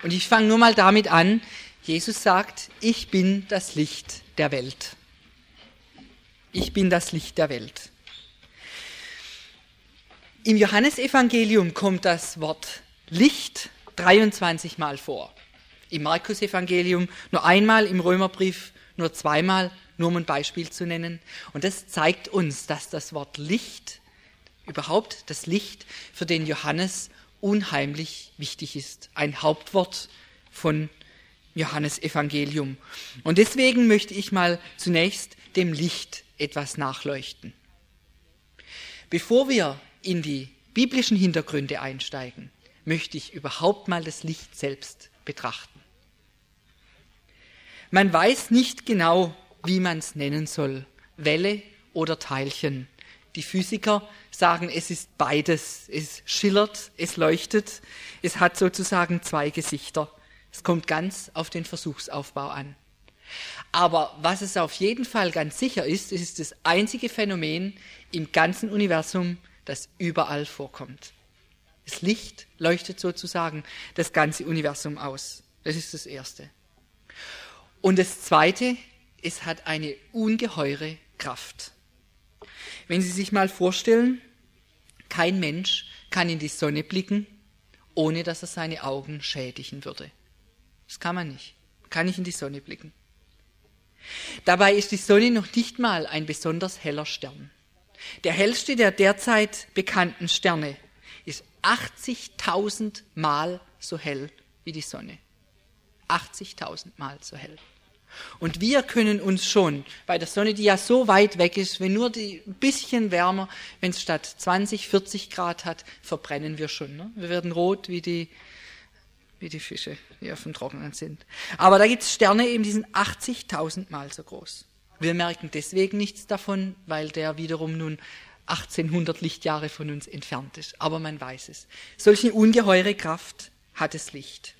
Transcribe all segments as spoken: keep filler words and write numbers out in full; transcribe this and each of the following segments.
Und ich fange nur mal damit an. Jesus sagt, ich bin das Licht der Welt. Ich bin das Licht der Welt. Im Johannesevangelium kommt das Wort Licht dreiundzwanzig Mal vor. Im Markus-Evangelium nur einmal, im Römerbrief nur zweimal, nur um ein Beispiel zu nennen. Und das zeigt uns, dass das Wort Licht, überhaupt das Licht, für den Johannes unheimlich wichtig ist. Ein Hauptwort von Johannesevangelium. Und deswegen möchte ich mal zunächst dem Licht etwas nachleuchten. Bevor wir in die biblischen Hintergründe einsteigen, möchte ich überhaupt mal das Licht selbst betrachten. Man weiß nicht genau, wie man es nennen soll, Welle oder Teilchen. Die Physiker sagen, es ist beides. Es schillert, es leuchtet, es hat sozusagen zwei Gesichter. Es kommt ganz auf den Versuchsaufbau an. Aber was es auf jeden Fall ganz sicher ist, es ist das einzige Phänomen im ganzen Universum, das überall vorkommt. Das Licht leuchtet sozusagen das ganze Universum aus. Das ist das Erste. Und das Zweite, es hat eine ungeheure Kraft. Wenn Sie sich mal vorstellen, kein Mensch kann in die Sonne blicken, ohne dass er seine Augen schädigen würde. Das kann man nicht. Man kann nicht in die Sonne blicken. Dabei ist die Sonne noch nicht mal ein besonders heller Stern. Der hellste der derzeit bekannten Sterne ist achtzigtausend Mal so hell wie die Sonne. achtzigtausend Mal so hell. Und wir können uns schon bei der Sonne, die ja so weit weg ist, wenn nur die, ein bisschen wärmer, wenn es statt zwanzig, vierzig Grad hat, verbrennen wir schon. Ne? Wir werden rot wie die, wie die Fische, die auf dem Trockenen sind. Aber da gibt es Sterne eben, die sind achtzigtausend Mal so groß. Wir merken deswegen nichts davon, weil der wiederum nun achtzehnhundert Lichtjahre von uns entfernt ist. Aber man weiß es. Solch eine ungeheure Kraft hat das Licht.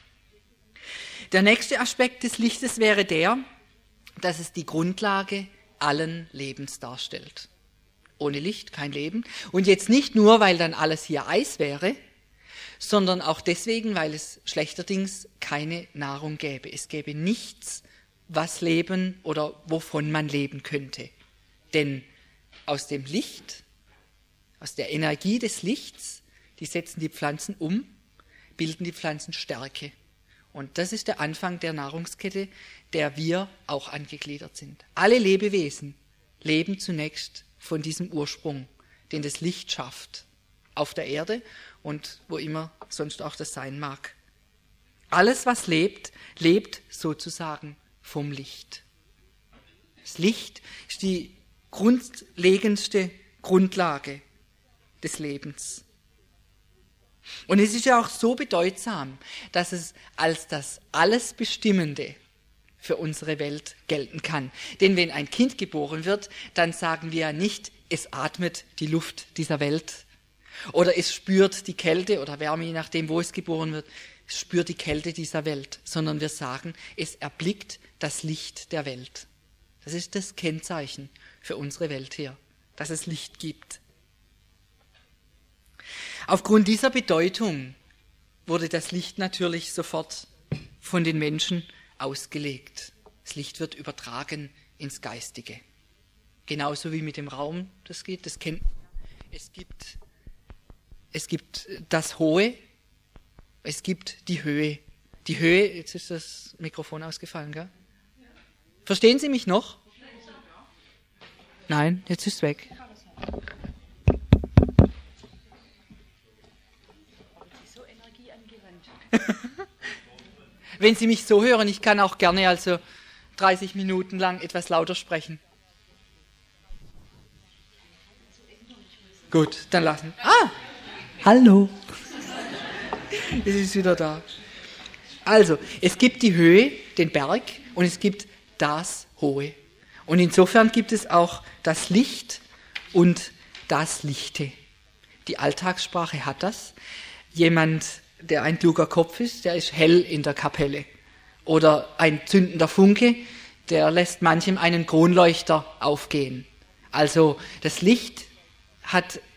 Der nächste Aspekt des Lichtes wäre der, dass es die Grundlage allen Lebens darstellt. Ohne Licht kein Leben. Und jetzt nicht nur, weil dann alles hier Eis wäre, sondern auch deswegen, weil es schlechterdings keine Nahrung gäbe. Es gäbe nichts, was leben oder wovon man leben könnte. Denn aus dem Licht, aus der Energie des Lichts, die setzen die Pflanzen um, bilden die Pflanzen Stärke. Und das ist der Anfang der Nahrungskette, der wir auch angegliedert sind. Alle Lebewesen leben zunächst von diesem Ursprung, den das Licht schafft, auf der Erde und wo immer sonst auch das sein mag. Alles, was lebt, lebt sozusagen vom Licht. Das Licht ist die grundlegendste Grundlage des Lebens. Und es ist ja auch so bedeutsam, dass es als das alles Bestimmende für unsere Welt gelten kann. Denn wenn ein Kind geboren wird, dann sagen wir ja nicht, es atmet die Luft dieser Welt oder es spürt die Kälte oder Wärme, je nachdem, wo es geboren wird, es spürt die Kälte dieser Welt, sondern wir sagen, es erblickt das Licht der Welt. Das ist das Kennzeichen für unsere Welt hier, dass es Licht gibt. Aufgrund dieser Bedeutung wurde das Licht natürlich sofort von den Menschen ausgelegt. Das Licht wird übertragen ins Geistige. Genauso wie mit dem Raum, das geht, das kennt man. Es gibt, es gibt das Hohe, es gibt die Höhe. Die Höhe, jetzt ist das Mikrofon ausgefallen, gell? Verstehen Sie mich noch? Nein, jetzt ist es weg. Wenn Sie mich so hören, ich kann auch gerne also dreißig Minuten lang etwas lauter sprechen. Gut, dann lassen. Ah, hallo. Es ist wieder da. Also, es gibt die Höhe, den Berg, und es gibt das Hohe. Und insofern gibt es auch das Licht und das Lichte. Die Alltagssprache hat das. Jemand, der ein kluger Kopf ist, der ist hell in der Kapelle. Oder ein zündender Funke, der lässt manchem einen Kronleuchter aufgehen. Also das Licht hat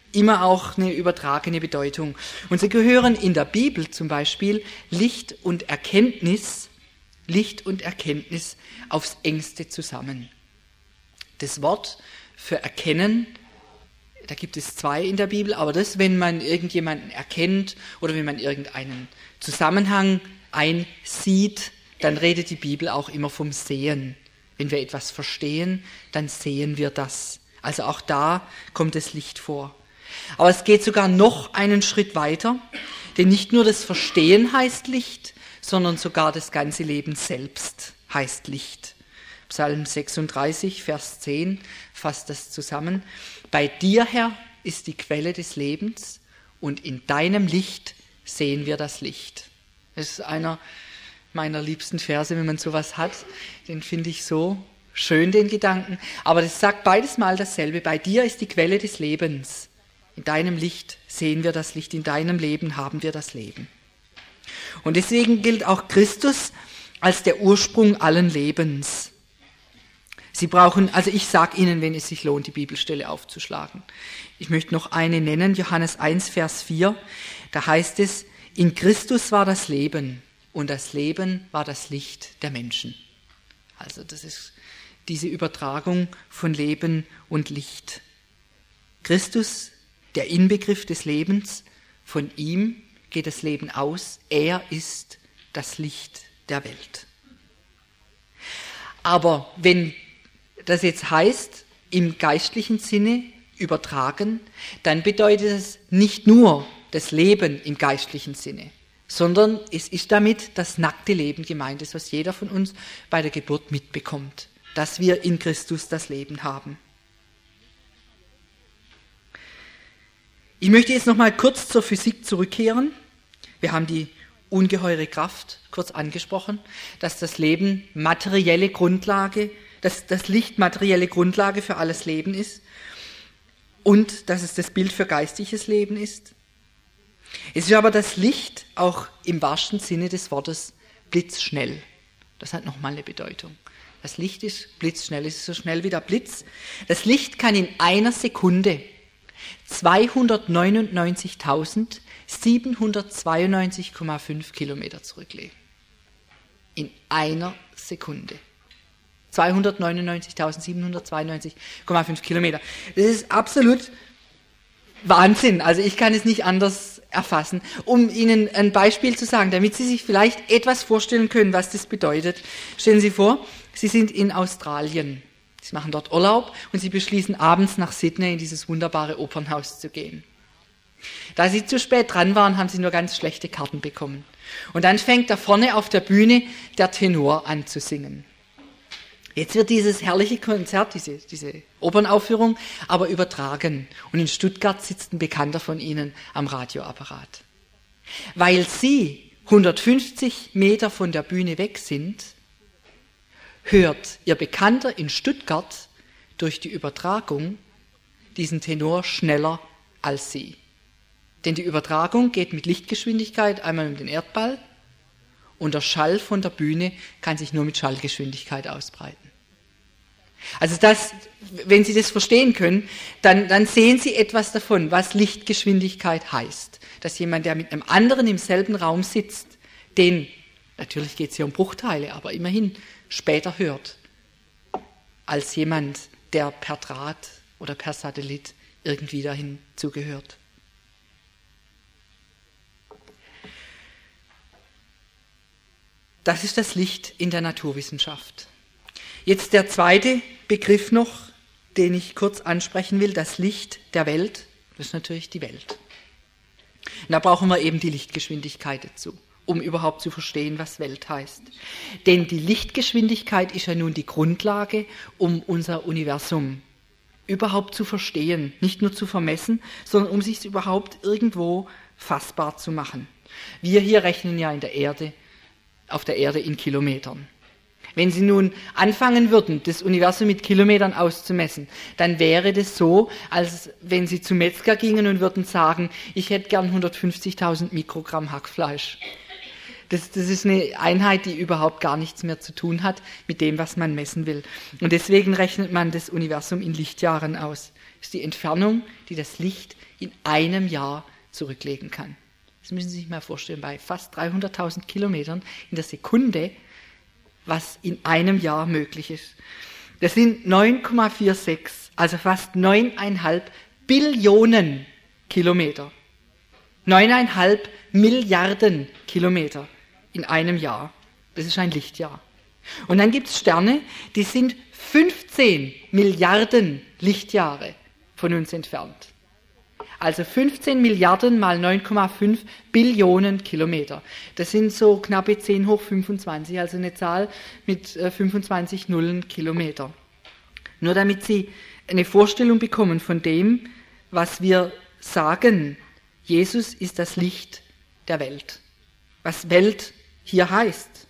immer auch eine übertragene Bedeutung. Und sie gehören in der Bibel zum Beispiel Licht und Erkenntnis, Licht und Erkenntnis aufs engste zusammen. Das Wort für erkennen, da gibt es zwei in der Bibel, aber das, wenn man irgendjemanden erkennt oder wenn man irgendeinen Zusammenhang einsieht, dann redet die Bibel auch immer vom Sehen. Wenn wir etwas verstehen, dann sehen wir das. Also auch da kommt das Licht vor. Aber es geht sogar noch einen Schritt weiter, denn nicht nur das Verstehen heißt Licht, sondern sogar das ganze Leben selbst heißt Licht. Psalm sechsunddreißig, Vers zehn fasst das zusammen. Bei dir, Herr, ist die Quelle des Lebens und in deinem Licht sehen wir das Licht. Das ist einer meiner liebsten Verse, wenn man sowas hat. Den finde ich so schön, den Gedanken. Aber das sagt beides mal dasselbe. Bei dir ist die Quelle des Lebens. In deinem Licht sehen wir das Licht. In deinem Leben haben wir das Leben. Und deswegen gilt auch Christus als der Ursprung allen Lebens. Sie brauchen, also ich sage Ihnen, wenn es sich lohnt, die Bibelstelle aufzuschlagen. Ich möchte noch eine nennen, Johannes eins, Vers vier. Da heißt es, in Christus war das Leben und das Leben war das Licht der Menschen. Also das ist diese Übertragung von Leben und Licht. Christus, der Inbegriff des Lebens, von ihm geht das Leben aus. Er ist das Licht der Welt. Aber wenn das jetzt heißt, im geistlichen Sinne übertragen, dann bedeutet es nicht nur das Leben im geistlichen Sinne, sondern es ist damit das nackte Leben gemeint, das was jeder von uns bei der Geburt mitbekommt, dass wir in Christus das Leben haben. Ich möchte jetzt noch mal kurz zur Physik zurückkehren. Wir haben die ungeheure Kraft kurz angesprochen, dass das Leben materielle Grundlage dass das Licht materielle Grundlage für alles Leben ist und dass es das Bild für geistiges Leben ist. Es ist aber das Licht auch im wahrsten Sinne des Wortes blitzschnell. Das hat nochmal eine Bedeutung. Das Licht ist blitzschnell, es ist so schnell wie der Blitz. Das Licht kann in einer Sekunde zweihundertneunundneunzigtausendsiebenhundertzweiundneunzig Komma fünf Kilometer zurücklegen. In einer Sekunde. zweihundertneunundneunzigtausendsiebenhundertzweiundneunzig Komma fünf Kilometer. Das ist absolut Wahnsinn. Also ich kann es nicht anders erfassen. Um Ihnen ein Beispiel zu sagen, damit Sie sich vielleicht etwas vorstellen können, was das bedeutet. Stellen Sie vor, Sie sind in Australien. Sie machen dort Urlaub und Sie beschließen, abends nach Sydney in dieses wunderbare Opernhaus zu gehen. Da Sie zu spät dran waren, haben Sie nur ganz schlechte Karten bekommen. Und dann fängt da vorne auf der Bühne der Tenor an zu singen. Jetzt wird dieses herrliche Konzert, diese, diese Opernaufführung, aber übertragen. Und in Stuttgart sitzt ein Bekannter von Ihnen am Radioapparat. Weil Sie hundertfünfzig Meter von der Bühne weg sind, hört Ihr Bekannter in Stuttgart durch die Übertragung diesen Tenor schneller als Sie. Denn die Übertragung geht mit Lichtgeschwindigkeit einmal um den Erdball und der Schall von der Bühne kann sich nur mit Schallgeschwindigkeit ausbreiten. Also das, wenn Sie das verstehen können, dann, dann sehen Sie etwas davon, was Lichtgeschwindigkeit heißt. Dass jemand, der mit einem anderen im selben Raum sitzt, den, natürlich geht es hier um Bruchteile, aber immerhin später hört, als jemand, der per Draht oder per Satellit irgendwie dahin zugehört. Das ist das Licht in der Naturwissenschaft. Jetzt der zweite Begriff noch, den ich kurz ansprechen will, das Licht der Welt. Das ist natürlich die Welt. Und da brauchen wir eben die Lichtgeschwindigkeit dazu, um überhaupt zu verstehen, was Welt heißt. Denn die Lichtgeschwindigkeit ist ja nun die Grundlage, um unser Universum überhaupt zu verstehen, nicht nur zu vermessen, sondern um sich überhaupt irgendwo fassbar zu machen. Wir hier rechnen ja in der Erde, auf der Erde in Kilometern. Wenn Sie nun anfangen würden, das Universum mit Kilometern auszumessen, dann wäre das so, als wenn Sie zum Metzger gingen und würden sagen, ich hätte gern hundertfünfzigtausend Mikrogramm Hackfleisch. Das, das ist eine Einheit, die überhaupt gar nichts mehr zu tun hat mit dem, was man messen will. Und deswegen rechnet man das Universum in Lichtjahren aus. Das ist die Entfernung, die das Licht in einem Jahr zurücklegen kann. Das müssen Sie sich mal vorstellen, bei fast dreihunderttausend Kilometern in der Sekunde, was in einem Jahr möglich ist. Das sind neun Komma sechsundvierzig, also fast neun Komma fünf Billionen Kilometer. neun Komma fünf Milliarden Kilometer in einem Jahr. Das ist ein Lichtjahr. Und dann gibt es Sterne, die sind fünfzehn Milliarden Lichtjahre von uns entfernt. Also fünfzehn Milliarden mal neun Komma fünf Billionen Kilometer. Das sind so knappe zehn hoch fünfundzwanzig, also eine Zahl mit fünfundzwanzig Nullen Kilometer. Nur damit Sie eine Vorstellung bekommen von dem, was wir sagen. Jesus ist das Licht der Welt. Was Welt hier heißt.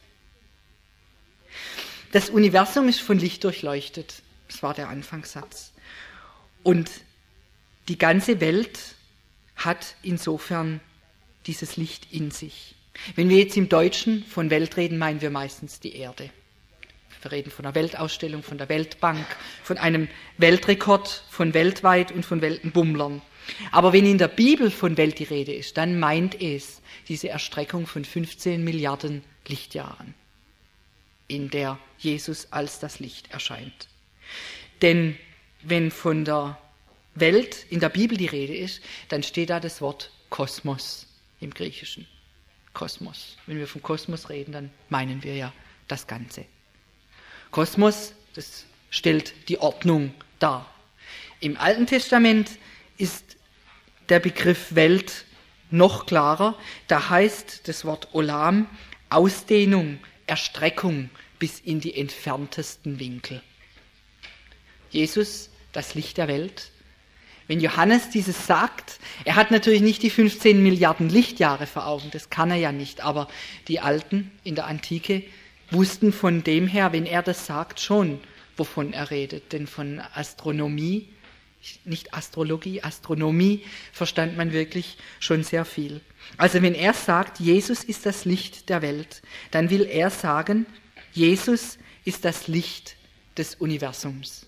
Das Universum ist von Licht durchleuchtet. Das war der Anfangssatz. Und die ganze Welt hat insofern dieses Licht in sich. Wenn wir jetzt im Deutschen von Welt reden, meinen wir meistens die Erde. Wir reden von einer Weltausstellung, von der Weltbank, von einem Weltrekord, von weltweit und von Weltenbummlern. Aber wenn in der Bibel von Welt die Rede ist, dann meint es diese Erstreckung von fünfzehn Milliarden Lichtjahren, in der Jesus als das Licht erscheint. Denn wenn von der Welt in der Bibel die Rede ist, dann steht da das Wort Kosmos im Griechischen. Kosmos. Wenn wir vom Kosmos reden, dann meinen wir ja das Ganze. Kosmos, das stellt die Ordnung dar. Im Alten Testament ist der Begriff Welt noch klarer. Da heißt das Wort Olam Ausdehnung, Erstreckung bis in die entferntesten Winkel. Jesus, das Licht der Welt. Wenn Johannes dieses sagt, er hat natürlich nicht die fünfzehn Milliarden Lichtjahre vor Augen, das kann er ja nicht, aber die Alten in der Antike wussten von dem her, wenn er das sagt, schon, wovon er redet. Denn von Astronomie, nicht Astrologie, Astronomie verstand man wirklich schon sehr viel. Also wenn er sagt, Jesus ist das Licht der Welt, dann will er sagen, Jesus ist das Licht des Universums.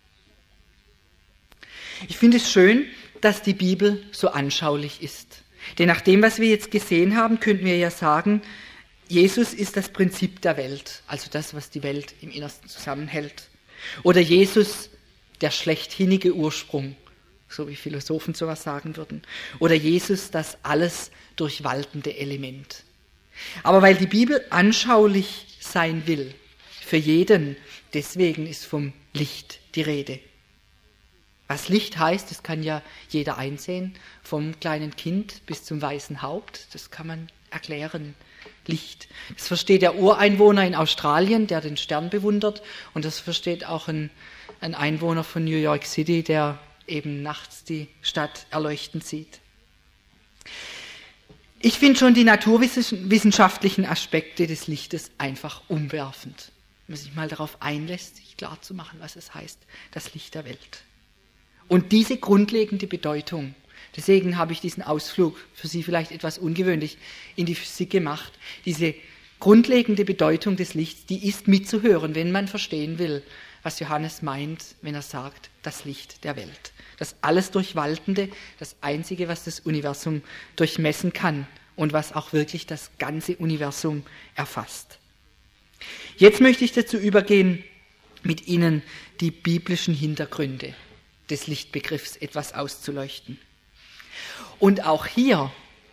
Ich finde es schön, dass die Bibel so anschaulich ist. Denn nach dem, was wir jetzt gesehen haben, könnten wir ja sagen, Jesus ist das Prinzip der Welt, also das, was die Welt im Innersten zusammenhält. Oder Jesus, der schlechthinnige Ursprung, so wie Philosophen sowas sagen würden. Oder Jesus, das alles durchwaltende Element. Aber weil die Bibel anschaulich sein will, für jeden, deswegen ist vom Licht die Rede. Was Licht heißt, das kann ja jeder einsehen, vom kleinen Kind bis zum weißen Haupt, das kann man erklären. Licht. Das versteht der Ureinwohner in Australien, der den Stern bewundert, und das versteht auch ein, ein Einwohner von New York City, der eben nachts die Stadt erleuchtend sieht. Ich finde schon die naturwissenschaftlichen Aspekte des Lichtes einfach umwerfend. Wenn man sich mal darauf einlässt, sich klar zu machen, was es heißt, das Licht der Welt. Und diese grundlegende Bedeutung, deswegen habe ich diesen Ausflug, für Sie vielleicht etwas ungewöhnlich, in die Physik gemacht. Diese grundlegende Bedeutung des Lichts, die ist mitzuhören, wenn man verstehen will, was Johannes meint, wenn er sagt, das Licht der Welt. Das alles Durchwaltende, das Einzige, was das Universum durchmessen kann und was auch wirklich das ganze Universum erfasst. Jetzt möchte ich dazu übergehen, mit Ihnen die biblischen Hintergründe des Lichtbegriffs etwas auszuleuchten. Und auch hier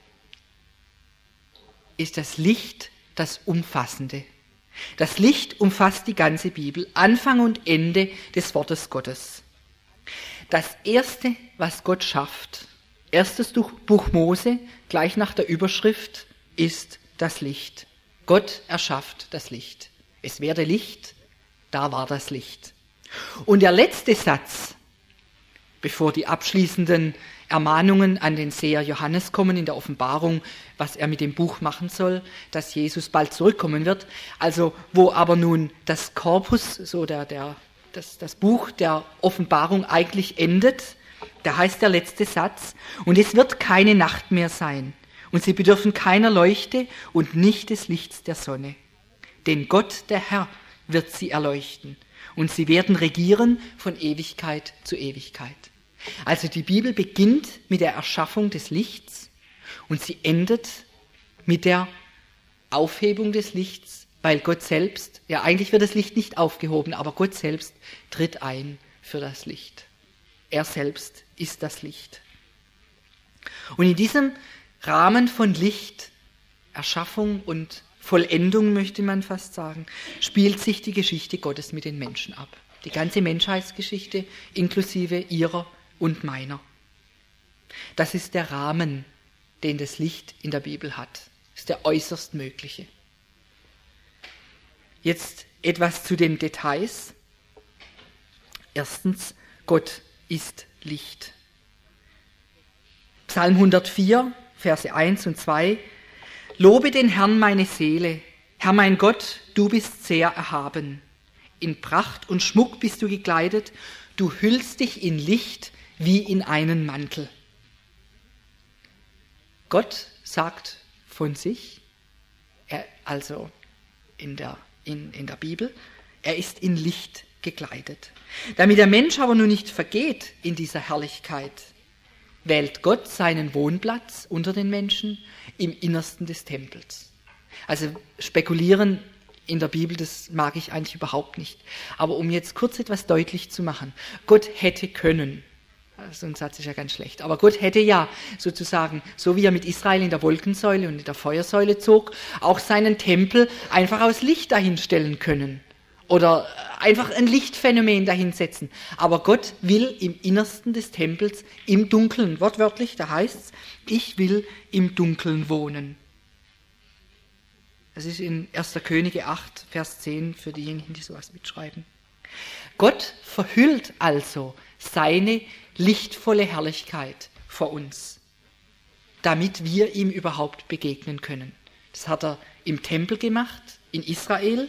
ist das Licht das Umfassende. Das Licht umfasst die ganze Bibel, Anfang und Ende des Wortes Gottes. Das Erste, was Gott schafft, erstes Buch Mose, gleich nach der Überschrift, ist das Licht. Gott erschafft das Licht. Es werde Licht, da war das Licht. Und der letzte Satz, bevor die abschließenden Ermahnungen an den Seher Johannes kommen in der Offenbarung, was er mit dem Buch machen soll, dass Jesus bald zurückkommen wird, also wo aber nun das Korpus, so der, der, das, das Buch der Offenbarung eigentlich endet, da heißt der letzte Satz, und es wird keine Nacht mehr sein, und sie bedürfen keiner Leuchte und nicht des Lichts der Sonne. Denn Gott, der Herr, wird sie erleuchten, und sie werden regieren von Ewigkeit zu Ewigkeit. Also die Bibel beginnt mit der Erschaffung des Lichts und sie endet mit der Aufhebung des Lichts, weil Gott selbst, ja eigentlich wird das Licht nicht aufgehoben, aber Gott selbst tritt ein für das Licht. Er selbst ist das Licht. Und in diesem Rahmen von Licht, Erschaffung und Vollendung, möchte man fast sagen, spielt sich die Geschichte Gottes mit den Menschen ab. Die ganze Menschheitsgeschichte inklusive ihrer und meiner. Das ist der Rahmen, den das Licht in der Bibel hat. Das ist der äußerst mögliche. Jetzt etwas zu den Details. Erstens, Gott ist Licht. Psalm hundertvier, Verse eins und zwei. Lobe den Herrn meine Seele. Herr mein Gott, du bist sehr erhaben. In Pracht und Schmuck bist du gekleidet. Du hüllst dich in Licht wie in einen Mantel. Gott sagt von sich, er, also in der, in, in der Bibel, er ist in Licht gekleidet. Damit der Mensch aber nun nicht vergeht in dieser Herrlichkeit, wählt Gott seinen Wohnplatz unter den Menschen im Innersten des Tempels. Also spekulieren in der Bibel, das mag ich eigentlich überhaupt nicht. Aber um jetzt kurz etwas deutlich zu machen, Gott hätte können, so ein Satz ist ja ganz schlecht, aber Gott hätte ja sozusagen, so wie er mit Israel in der Wolkensäule und in der Feuersäule zog, auch seinen Tempel einfach aus Licht dahinstellen können. Oder einfach ein Lichtphänomen dahinsetzen. Aber Gott will im Innersten des Tempels, im Dunkeln, wortwörtlich, da heißt es, ich will im Dunkeln wohnen. Das ist in erster Könige acht, Vers zehn, für diejenigen, die sowas mitschreiben. Gott verhüllt also seine lichtvolle Herrlichkeit vor uns, damit wir ihm überhaupt begegnen können. Das hat er im Tempel gemacht, in Israel,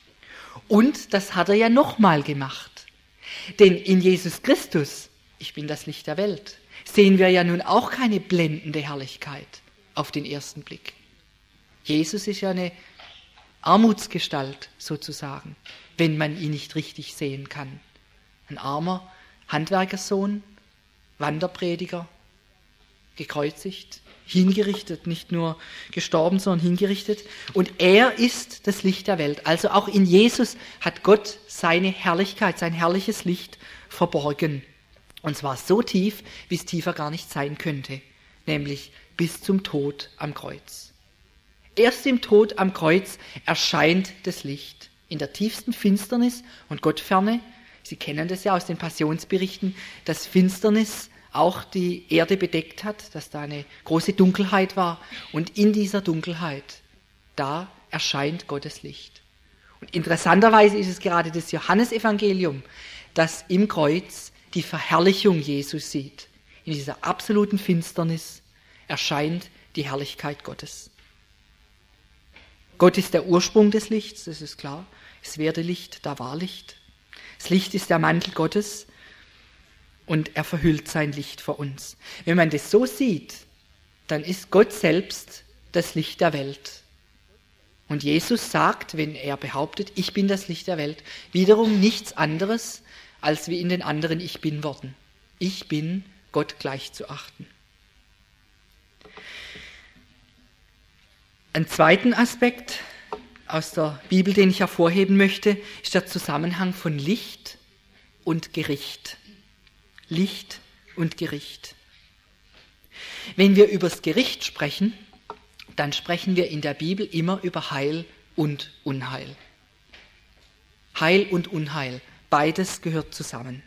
und das hat er ja nochmal gemacht. Denn in Jesus Christus, ich bin das Licht der Welt, sehen wir ja nun auch keine blendende Herrlichkeit auf den ersten Blick. Jesus ist ja eine Armutsgestalt sozusagen, wenn man ihn nicht richtig sehen kann. Ein armer Handwerkersohn, Wanderprediger, gekreuzigt, hingerichtet, nicht nur gestorben, sondern hingerichtet. Und er ist das Licht der Welt. Also auch in Jesus hat Gott seine Herrlichkeit, sein herrliches Licht verborgen. Und zwar so tief, wie es tiefer gar nicht sein könnte, nämlich bis zum Tod am Kreuz. Erst im Tod am Kreuz erscheint das Licht. In der tiefsten Finsternis und Gottferne, Sie kennen das ja aus den Passionsberichten, dass Finsternis auch die Erde bedeckt hat, dass da eine große Dunkelheit war. Und in dieser Dunkelheit, da erscheint Gottes Licht. Und interessanterweise ist es gerade das Johannesevangelium, das im Kreuz die Verherrlichung Jesus sieht. In dieser absoluten Finsternis erscheint die Herrlichkeit Gottes. Gott ist der Ursprung des Lichts, das ist klar. Es werde Licht, da war Licht. Das Licht ist der Mantel Gottes und er verhüllt sein Licht vor uns. Wenn man das so sieht, dann ist Gott selbst das Licht der Welt. Und Jesus sagt, wenn er behauptet, ich bin das Licht der Welt, wiederum nichts anderes, als wie in den anderen Ich bin Worten. Ich bin Gott gleich zu achten. Ein zweiten Aspekt aus der Bibel, den ich hervorheben möchte, ist der Zusammenhang von Licht und Gericht. Licht und Gericht. Wenn wir über das Gericht sprechen, dann sprechen wir in der Bibel immer über Heil und Unheil. Heil und Unheil, beides gehört zusammen.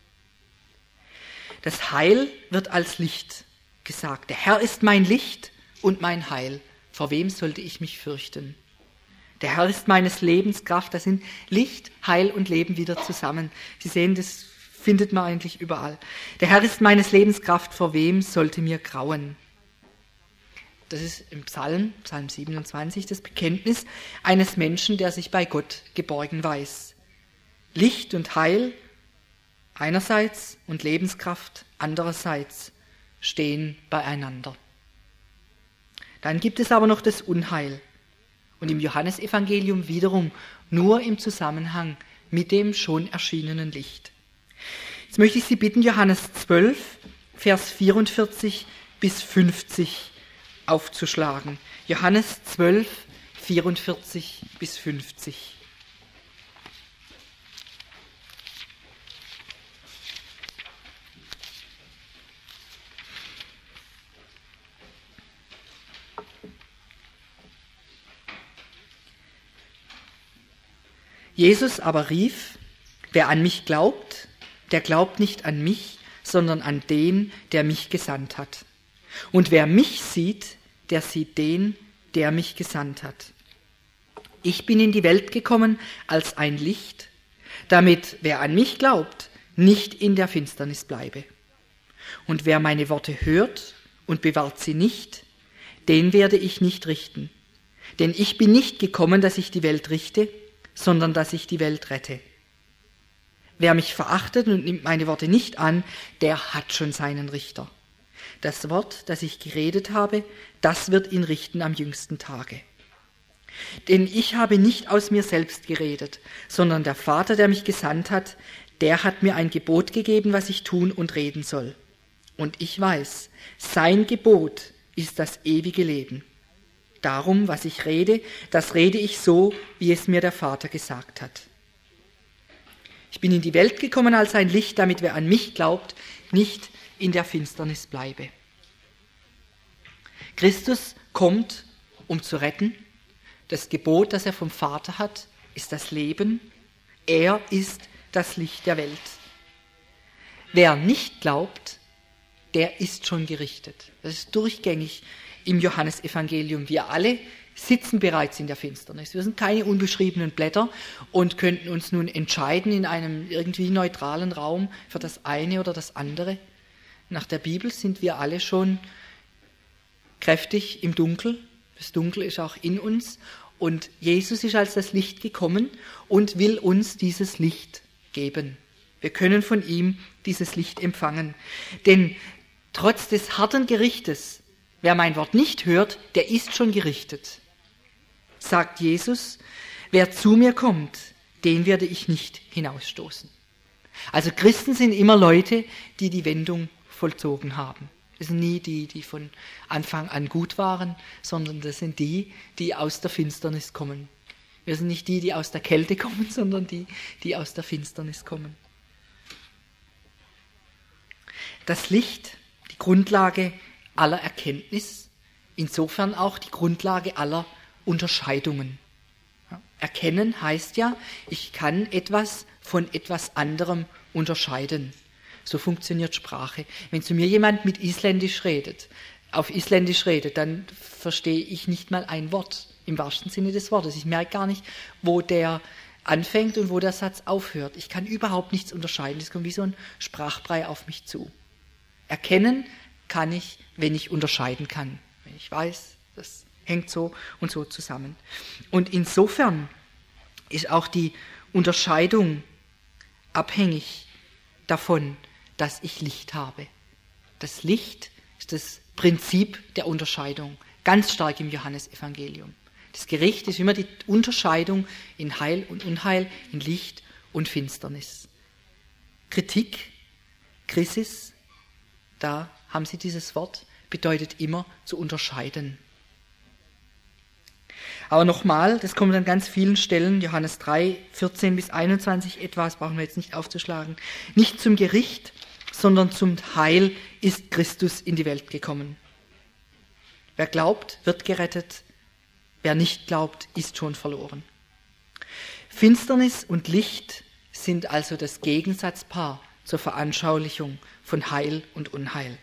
Das Heil wird als Licht gesagt. Der Herr ist mein Licht und mein Heil. Vor wem sollte ich mich fürchten? Der Herr ist meines Lebens Kraft. Da sind Licht, Heil und Leben wieder zusammen. Sie sehen, das findet man eigentlich überall. Der Herr ist meines Lebens Kraft. Vor wem sollte mir grauen? Das ist im Psalm, Psalm siebenundzwanzig, das Bekenntnis eines Menschen, der sich bei Gott geborgen weiß. Licht und Heil einerseits und Lebenskraft andererseits stehen beieinander. Dann gibt es aber noch das Unheil. Und im Johannesevangelium wiederum nur im Zusammenhang mit dem schon erschienenen Licht. Jetzt möchte ich Sie bitten, Johannes zwölf, Vers vierundvierzig bis fünfzig aufzuschlagen. Johannes zwölf, vierundvierzig bis fünfzig. Jesus aber rief: Wer an mich glaubt, der glaubt nicht an mich, sondern an den, der mich gesandt hat. Und wer mich sieht, der sieht den, der mich gesandt hat. Ich bin in die Welt gekommen als ein Licht, damit wer an mich glaubt, nicht in der Finsternis bleibe. Und wer meine Worte hört und bewahrt sie nicht, den werde ich nicht richten. Denn ich bin nicht gekommen, dass ich die Welt richte, sondern dass ich die Welt rette. Wer mich verachtet und nimmt meine Worte nicht an, der hat schon seinen Richter. Das Wort, das ich geredet habe, das wird ihn richten am jüngsten Tage. Denn ich habe nicht aus mir selbst geredet, sondern der Vater, der mich gesandt hat, der hat mir ein Gebot gegeben, was ich tun und reden soll. Und ich weiß, sein Gebot ist das ewige Leben. Darum, was ich rede, das rede ich so, wie es mir der Vater gesagt hat. Ich bin in die Welt gekommen als ein Licht, damit wer an mich glaubt, nicht in der Finsternis bleibe. Christus kommt, um zu retten. Das Gebot, das er vom Vater hat, ist das Leben. Er ist das Licht der Welt. Wer nicht glaubt, der ist schon gerichtet. Das ist durchgängig im Johannesevangelium. Wir alle sitzen bereits in der Finsternis. Wir sind keine unbeschriebenen Blätter und könnten uns nun entscheiden in einem irgendwie neutralen Raum für das eine oder das andere. Nach der Bibel sind wir alle schon kräftig im Dunkel. Das Dunkel ist auch in uns. Und Jesus ist als das Licht gekommen und will uns dieses Licht geben. Wir können von ihm dieses Licht empfangen. Denn trotz des harten Gerichtes, wer mein Wort nicht hört, der ist schon gerichtet. Sagt Jesus, wer zu mir kommt, den werde ich nicht hinausstoßen. Also Christen sind immer Leute, die die Wendung vollzogen haben. Das sind nie die, die von Anfang an gut waren, sondern das sind die, die aus der Finsternis kommen. Wir sind nicht die, die aus der Kälte kommen, sondern die, die aus der Finsternis kommen. Das Licht, die Grundlage aller Erkenntnis, insofern auch die Grundlage aller Unterscheidungen. Ja, erkennen heißt ja, ich kann etwas von etwas anderem unterscheiden. So funktioniert Sprache. Wenn zu mir jemand mit Isländisch redet, auf Isländisch redet, dann verstehe ich nicht mal ein Wort, im wahrsten Sinne des Wortes. Ich merke gar nicht, wo der anfängt und wo der Satz aufhört. Ich kann überhaupt nichts unterscheiden. Das kommt wie so ein Sprachbrei auf mich zu. Erkennen kann ich, wenn ich unterscheiden kann. Wenn ich weiß, das hängt so und so zusammen. Und insofern ist auch die Unterscheidung abhängig davon, dass ich Licht habe. Das Licht ist das Prinzip der Unterscheidung, ganz stark im Johannesevangelium. Das Gericht ist immer die Unterscheidung in Heil und Unheil, in Licht und Finsternis. Kritik, Krisis, da haben Sie dieses Wort, bedeutet immer zu unterscheiden. Aber nochmal, das kommt an ganz vielen Stellen, Johannes drei, vierzehn bis einundzwanzig etwa, das brauchen wir jetzt nicht aufzuschlagen. Nicht zum Gericht, sondern zum Heil ist Christus in die Welt gekommen. Wer glaubt, wird gerettet. Wer nicht glaubt, ist schon verloren. Finsternis und Licht sind also das Gegensatzpaar zur Veranschaulichung von Heil und Unheil.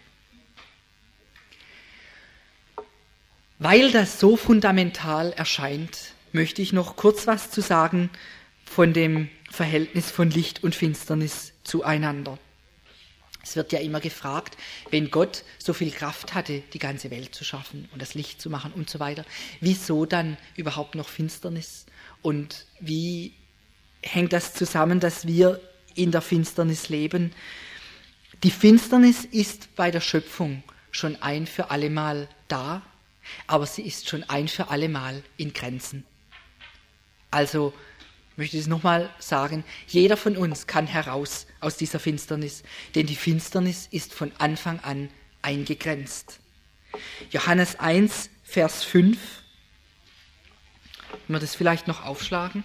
Weil das so fundamental erscheint, möchte ich noch kurz was zu sagen von dem Verhältnis von Licht und Finsternis zueinander. Es wird ja immer gefragt, wenn Gott so viel Kraft hatte, die ganze Welt zu schaffen und das Licht zu machen und so weiter, wieso dann überhaupt noch Finsternis? Und wie hängt das zusammen, dass wir in der Finsternis leben? Die Finsternis ist bei der Schöpfung schon ein für allemal da, aber sie ist schon ein für allemal in Grenzen. Also, ich Ich möchte es nochmal sagen, jeder von uns kann heraus aus dieser Finsternis, denn die Finsternis ist von Anfang an eingegrenzt. Johannes eins, Vers fünf. Wenn wir das vielleicht noch aufschlagen.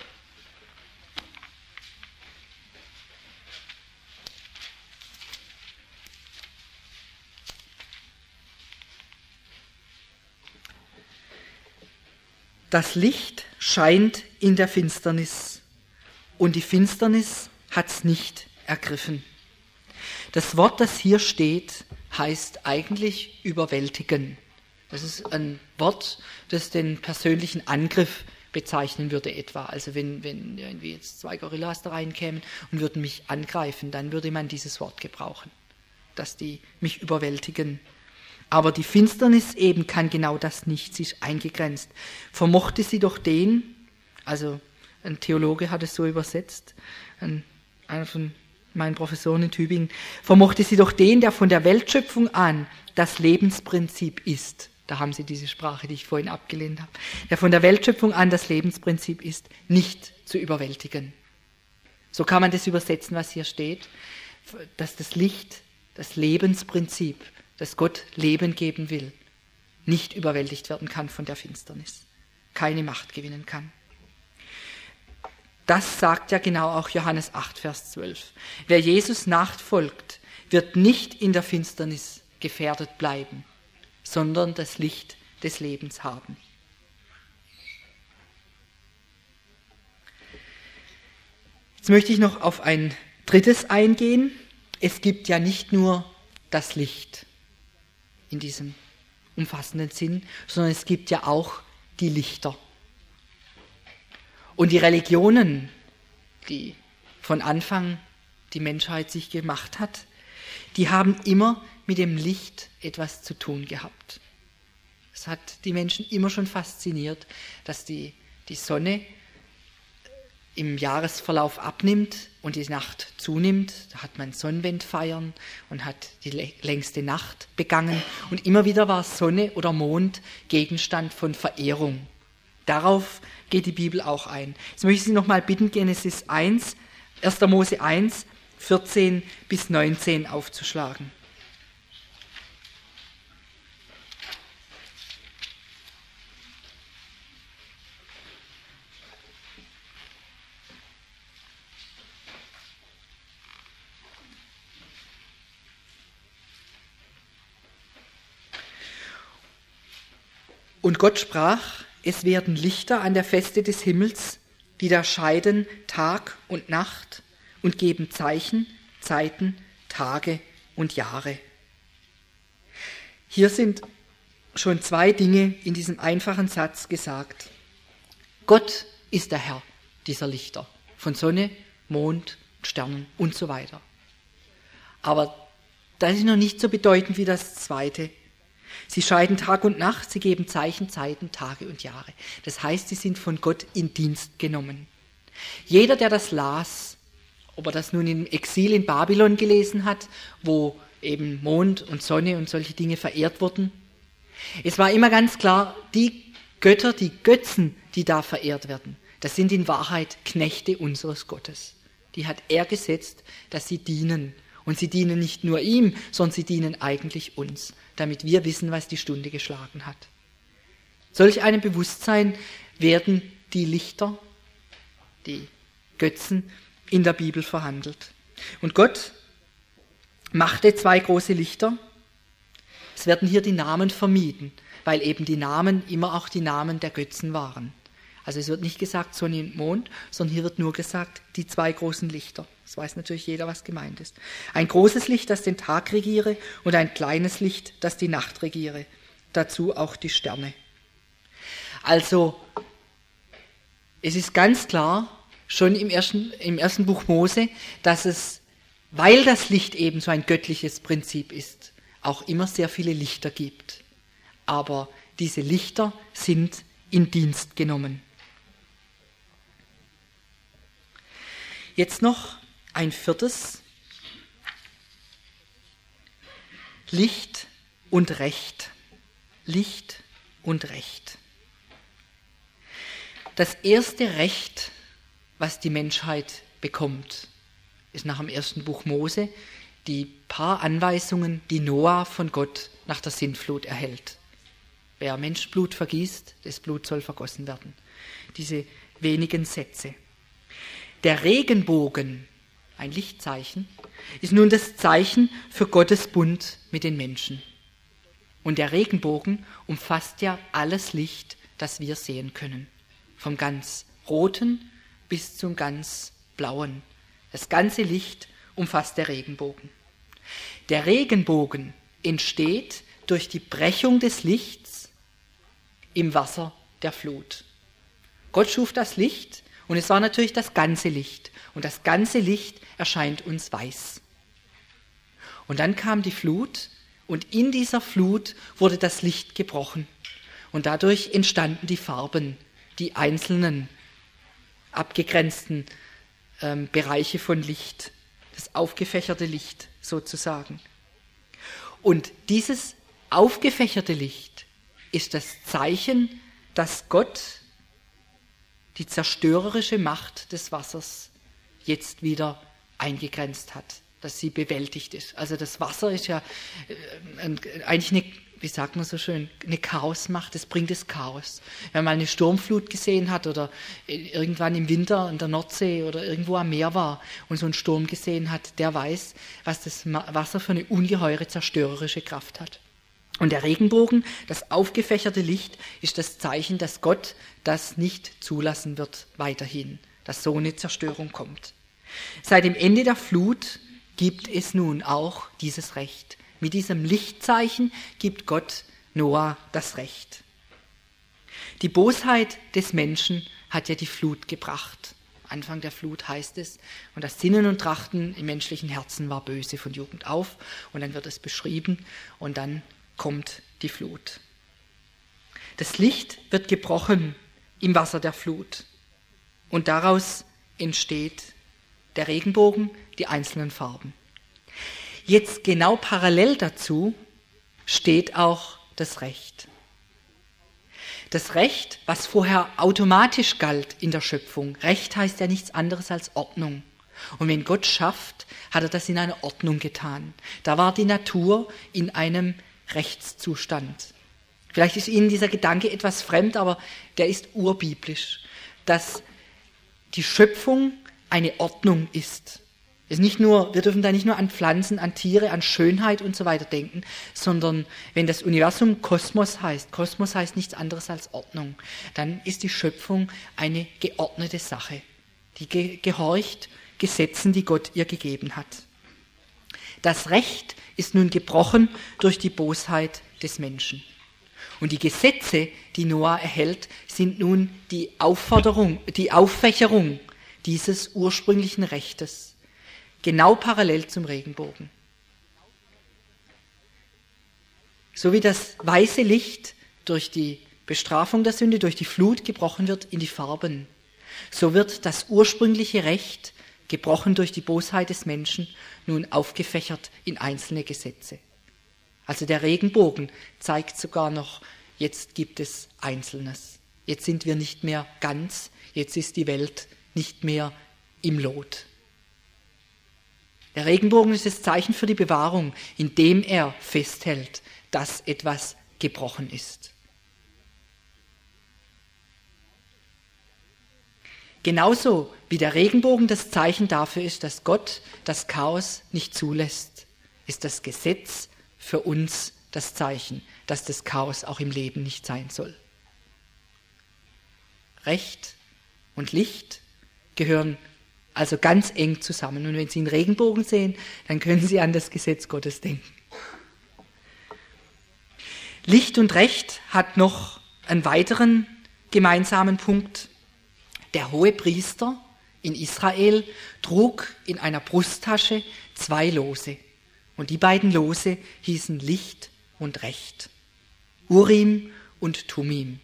Das Licht scheint in der Finsternis und die Finsternis hat es nicht ergriffen. Das Wort, das hier steht, heißt eigentlich überwältigen. Das ist ein Wort, das den persönlichen Angriff bezeichnen würde etwa. Also wenn, wenn irgendwie jetzt zwei Gorillas da reinkämen und würden mich angreifen, dann würde man dieses Wort gebrauchen, dass die mich überwältigen. Aber die Finsternis eben kann genau das nicht, sie ist eingegrenzt. Vermochte sie doch den, also ein Theologe hat es so übersetzt, ein, einer von meinen Professoren in Tübingen, vermochte sie doch den, der von der Weltschöpfung an das Lebensprinzip ist. Da haben Sie diese Sprache, die ich vorhin abgelehnt habe. Der von der Weltschöpfung an das Lebensprinzip ist, nicht zu überwältigen. So kann man das übersetzen, was hier steht, dass das Licht, das Lebensprinzip, dass Gott Leben geben will, nicht überwältigt werden kann von der Finsternis, keine Macht gewinnen kann. Das sagt ja genau auch Johannes acht, Vers zwölf. Wer Jesus nachfolgt, wird nicht in der Finsternis gefährdet bleiben, sondern das Licht des Lebens haben. Jetzt möchte ich noch auf ein drittes eingehen. Es gibt ja nicht nur das Licht in diesem umfassenden Sinn, sondern es gibt ja auch die Lichter. Und die Religionen, die von Anfang die Menschheit sich gemacht hat, die haben immer mit dem Licht etwas zu tun gehabt. Es hat die Menschen immer schon fasziniert, dass die, die Sonne im Jahresverlauf abnimmt und die Nacht zunimmt. Da hat man Sonnenwendfeiern und hat die längste Nacht begangen. Und immer wieder war Sonne oder Mond Gegenstand von Verehrung. Darauf geht die Bibel auch ein. Jetzt möchte ich Sie noch mal bitten, Genesis eins, erster Mose eins, vierzehn bis neunzehn aufzuschlagen. Und Gott sprach, es werden Lichter an der Feste des Himmels, die da scheiden Tag und Nacht und geben Zeichen, Zeiten, Tage und Jahre. Hier sind schon zwei Dinge in diesem einfachen Satz gesagt. Gott ist der Herr dieser Lichter, von Sonne, Mond, Sternen und so weiter. Aber das ist noch nicht so bedeutend wie das Zweite. Sie scheiden Tag und Nacht, sie geben Zeichen, Zeiten, Tage und Jahre. Das heißt, sie sind von Gott in Dienst genommen. Jeder, der das las, ob er das nun im Exil in Babylon gelesen hat, wo eben Mond und Sonne und solche Dinge verehrt wurden, es war immer ganz klar, die Götter, die Götzen, die da verehrt werden, das sind in Wahrheit Knechte unseres Gottes. Die hat er gesetzt, dass sie dienen. Und sie dienen nicht nur ihm, sondern sie dienen eigentlich uns, damit wir wissen, was die Stunde geschlagen hat. Solch einem Bewusstsein werden die Lichter, die Götzen in der Bibel verhandelt. Und Gott machte zwei große Lichter. Es werden hier die Namen vermieden, weil eben die Namen immer auch die Namen der Götzen waren. Also es wird nicht gesagt Sonne und Mond, sondern hier wird nur gesagt die zwei großen Lichter. Das weiß natürlich jeder, was gemeint ist. Ein großes Licht, das den Tag regiere, und ein kleines Licht, das die Nacht regiere. Dazu auch die Sterne. Also, es ist ganz klar, schon im ersten, im ersten Buch Mose, dass es, weil das Licht eben so ein göttliches Prinzip ist, auch immer sehr viele Lichter gibt. Aber diese Lichter sind in Dienst genommen. Jetzt noch ein viertes. Licht und Recht. Licht und Recht. Das erste Recht, was die Menschheit bekommt, ist nach dem ersten Buch Mose die paar Anweisungen, die Noah von Gott nach der Sintflut erhält. Wer Menschblut vergießt, das Blut soll vergossen werden. Diese wenigen Sätze. Der Regenbogen, ein Lichtzeichen, ist nun das Zeichen für Gottes Bund mit den Menschen. Und der Regenbogen umfasst ja alles Licht, das wir sehen können. Vom ganz roten bis zum ganz blauen. Das ganze Licht umfasst der Regenbogen. Der Regenbogen entsteht durch die Brechung des Lichts im Wasser der Flut. Gott schuf das Licht und es war natürlich das ganze Licht. Und das ganze Licht erscheint uns weiß. Und dann kam die Flut und in dieser Flut wurde das Licht gebrochen. Und dadurch entstanden die Farben, die einzelnen abgegrenzten ähm, Bereiche von Licht, das aufgefächerte Licht sozusagen. Und dieses aufgefächerte Licht ist das Zeichen, dass Gott die zerstörerische Macht des Wassers jetzt wieder eingegrenzt hat, dass sie bewältigt ist. Also das Wasser ist ja äh, eigentlich eine, wie sagt man so schön, eine Chaosmacht, das bringt das Chaos. Wenn man mal eine Sturmflut gesehen hat oder irgendwann im Winter in der Nordsee oder irgendwo am Meer war und so einen Sturm gesehen hat, der weiß, was das Wasser für eine ungeheure zerstörerische Kraft hat. Und der Regenbogen, das aufgefächerte Licht, ist das Zeichen, dass Gott das nicht zulassen wird weiterhin, dass so eine Zerstörung kommt. Seit dem Ende der Flut gibt es nun auch dieses Recht. Mit diesem Lichtzeichen gibt Gott Noah das Recht. Die Bosheit des Menschen hat ja die Flut gebracht. Anfang der Flut heißt es, und das Sinnen und Trachten im menschlichen Herzen war böse von Jugend auf. Und dann wird es beschrieben und dann kommt die Flut. Das Licht wird gebrochen im Wasser der Flut und daraus entsteht der Regenbogen, die einzelnen Farben. Jetzt genau parallel dazu steht auch das Recht. Das Recht, was vorher automatisch galt in der Schöpfung. Recht heißt ja nichts anderes als Ordnung. Und wenn Gott schafft, hat er das in einer Ordnung getan. Da war die Natur in einem Rechtszustand. Vielleicht ist Ihnen dieser Gedanke etwas fremd, aber der ist urbiblisch, dass die Schöpfung eine Ordnung ist. Es ist nicht nur, wir dürfen da nicht nur an Pflanzen, an Tiere, an Schönheit und so weiter denken, sondern wenn das Universum Kosmos heißt, Kosmos heißt nichts anderes als Ordnung, dann ist die Schöpfung eine geordnete Sache, die ge- gehorcht Gesetzen, die Gott ihr gegeben hat. Das Recht ist nun gebrochen durch die Bosheit des Menschen. Und die Gesetze, die Noah erhält, sind nun die Aufforderung, die Auffächerung dieses ursprünglichen Rechtes, genau parallel zum Regenbogen. So wie das weiße Licht durch die Bestrafung der Sünde, durch die Flut gebrochen wird in die Farben, so wird das ursprüngliche Recht, gebrochen durch die Bosheit des Menschen, nun aufgefächert in einzelne Gesetze. Also der Regenbogen zeigt sogar noch, jetzt gibt es Einzelnes. Jetzt sind wir nicht mehr ganz, jetzt ist die Welt nicht mehr im Lot. Der Regenbogen ist das Zeichen für die Bewahrung, indem er festhält, dass etwas gebrochen ist. Genauso wie der Regenbogen das Zeichen dafür ist, dass Gott das Chaos nicht zulässt, ist das Gesetz für uns das Zeichen, dass das Chaos auch im Leben nicht sein soll. Recht und Licht gehören also ganz eng zusammen. Und wenn Sie einen Regenbogen sehen, dann können Sie an das Gesetz Gottes denken. Licht und Recht hat noch einen weiteren gemeinsamen Punkt. Der Hohepriester in Israel trug in einer Brusttasche zwei Lose. Und die beiden Lose hießen Licht und Recht. Urim und Tumim.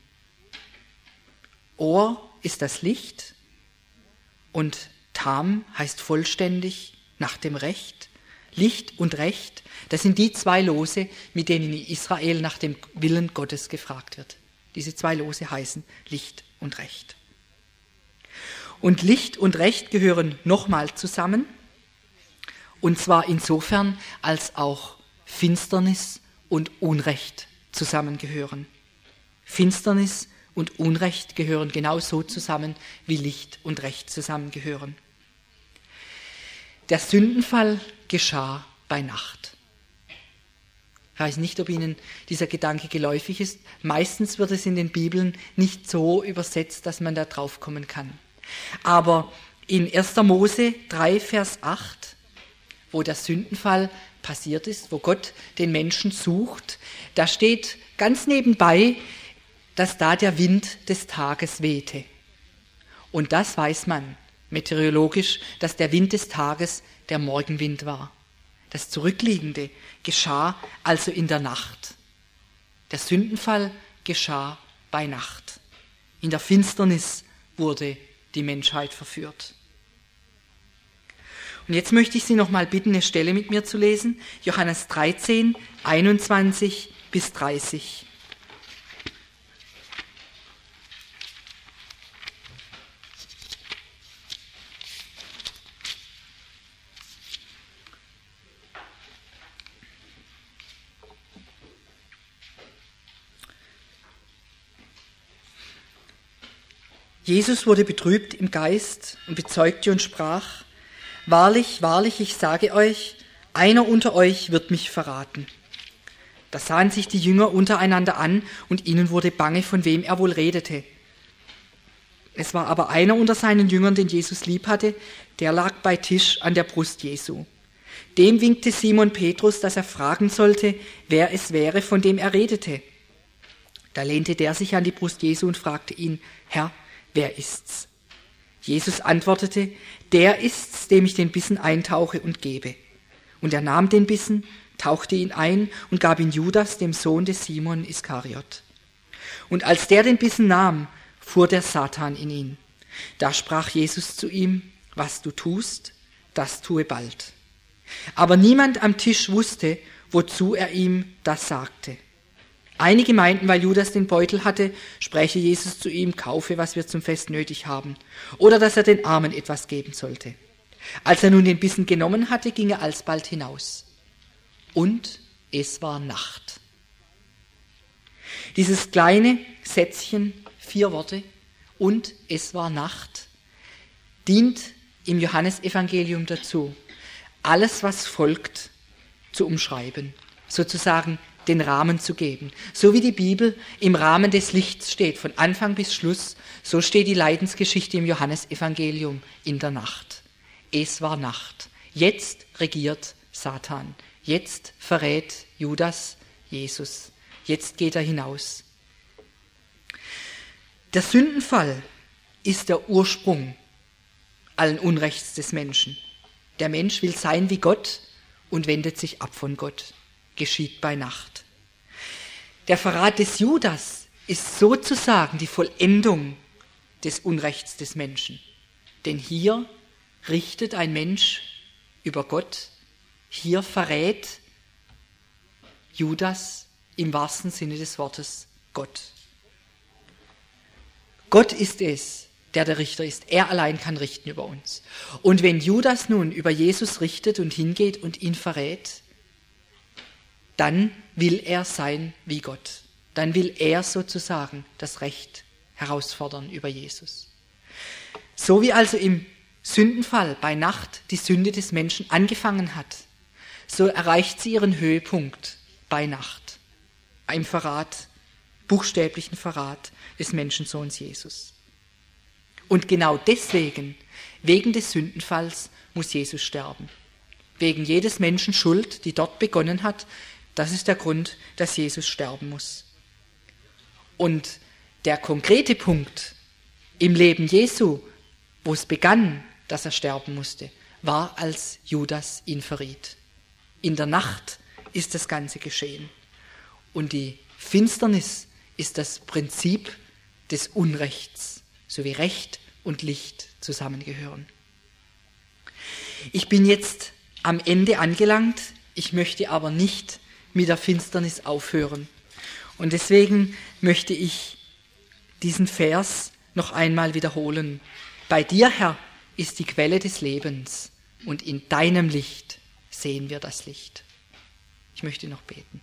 Or ist das Licht und Tam heißt vollständig nach dem Recht. Licht und Recht, das sind die zwei Lose, mit denen in Israel nach dem Willen Gottes gefragt wird. Diese zwei Lose heißen Licht und Recht. Und Licht und Recht gehören nochmal zusammen. Und zwar insofern, als auch Finsternis und Unrecht zusammengehören. Finsternis und Unrecht gehören genauso zusammen, wie Licht und Recht zusammengehören. Der Sündenfall geschah bei Nacht. Ich weiß nicht, ob Ihnen dieser Gedanke geläufig ist. Meistens wird es in den Bibeln nicht so übersetzt, dass man da drauf kommen kann. Aber in erster Mose drei, Vers acht, wo der Sündenfall passiert ist, wo Gott den Menschen sucht, da steht ganz nebenbei, dass da der Wind des Tages wehte. Und das weiß man meteorologisch, dass der Wind des Tages der Morgenwind war. Das Zurückliegende geschah also in der Nacht. Der Sündenfall geschah bei Nacht. In der Finsternis wurde die Menschheit verführt. Und jetzt möchte ich Sie noch mal bitten, eine Stelle mit mir zu lesen. Johannes dreizehn, einundzwanzig bis dreißig. Jesus wurde betrübt im Geist und bezeugte und sprach: Wahrlich, wahrlich, ich sage euch, einer unter euch wird mich verraten. Da sahen sich die Jünger untereinander an und ihnen wurde bange, von wem er wohl redete. Es war aber einer unter seinen Jüngern, den Jesus lieb hatte, der lag bei Tisch an der Brust Jesu. Dem winkte Simon Petrus, dass er fragen sollte, wer es wäre, von dem er redete. Da lehnte der sich an die Brust Jesu und fragte ihn: Herr, wer ist's? Jesus antwortete: Der ist's, dem ich den Bissen eintauche und gebe. Und er nahm den Bissen, tauchte ihn ein und gab ihn Judas, dem Sohn des Simon Iskariot. Und als der den Bissen nahm, fuhr der Satan in ihn. Da sprach Jesus zu ihm: Was du tust, das tue bald. Aber niemand am Tisch wusste, wozu er ihm das sagte. Einige meinten, weil Judas den Beutel hatte, spräche Jesus zu ihm: Kaufe, was wir zum Fest nötig haben, oder dass er den Armen etwas geben sollte. Als er nun den Bissen genommen hatte, ging er alsbald hinaus. Und es war Nacht. Dieses kleine Sätzchen, vier Worte, und es war Nacht, dient im Johannesevangelium dazu, alles, was folgt, zu umschreiben, sozusagen den Rahmen zu geben. So wie die Bibel im Rahmen des Lichts steht, von Anfang bis Schluss, so steht die Leidensgeschichte im Johannesevangelium in der Nacht. Es war Nacht. Jetzt regiert Satan. Jetzt verrät Judas Jesus. Jetzt geht er hinaus. Der Sündenfall ist der Ursprung allen Unrechts des Menschen. Der Mensch will sein wie Gott und wendet sich ab von Gott. Geschieht bei Nacht. Der Verrat des Judas ist sozusagen die Vollendung des Unrechts des Menschen. Denn hier richtet ein Mensch über Gott, hier verrät Judas im wahrsten Sinne des Wortes Gott. Gott ist es, der der Richter ist. Er allein kann richten über uns. Und wenn Judas nun über Jesus richtet und hingeht und ihn verrät, dann will er sein wie Gott. Dann will er sozusagen das Recht herausfordern über Jesus. So wie also im Sündenfall bei Nacht die Sünde des Menschen angefangen hat, so erreicht sie ihren Höhepunkt bei Nacht, im Verrat, buchstäblichen Verrat des Menschensohns Jesus. Und genau deswegen, wegen des Sündenfalls, muss Jesus sterben. Wegen jedes Menschen Schuld, die dort begonnen hat, das ist der Grund, dass Jesus sterben muss. Und der konkrete Punkt im Leben Jesu, wo es begann, dass er sterben musste, war, als Judas ihn verriet. In der Nacht ist das Ganze geschehen. Und die Finsternis ist das Prinzip des Unrechts, so wie Recht und Licht zusammengehören. Ich bin jetzt am Ende angelangt, ich möchte aber nicht mit der Finsternis aufhören. Und deswegen möchte ich diesen Vers noch einmal wiederholen. Bei dir, Herr, ist die Quelle des Lebens und in deinem Licht sehen wir das Licht. Ich möchte noch beten.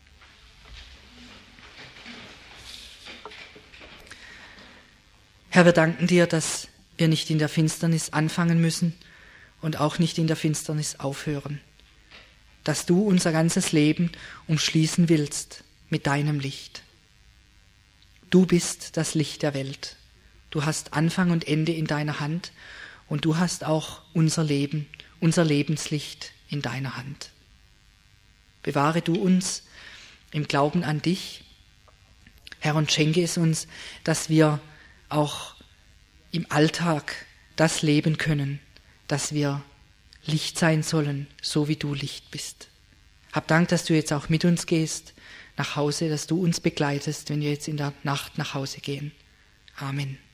Herr, wir danken dir, dass wir nicht in der Finsternis anfangen müssen und auch nicht in der Finsternis aufhören. Dass du unser ganzes Leben umschließen willst mit deinem Licht. Du bist das Licht der Welt. Du hast Anfang und Ende in deiner Hand und du hast auch unser Leben, unser Lebenslicht in deiner Hand. Bewahre du uns im Glauben an dich, Herr, und schenke es uns, dass wir auch im Alltag das leben können, dass wir Licht sein sollen, so wie du Licht bist. Hab Dank, dass du jetzt auch mit uns gehst nach Hause, dass du uns begleitest, wenn wir jetzt in der Nacht nach Hause gehen. Amen.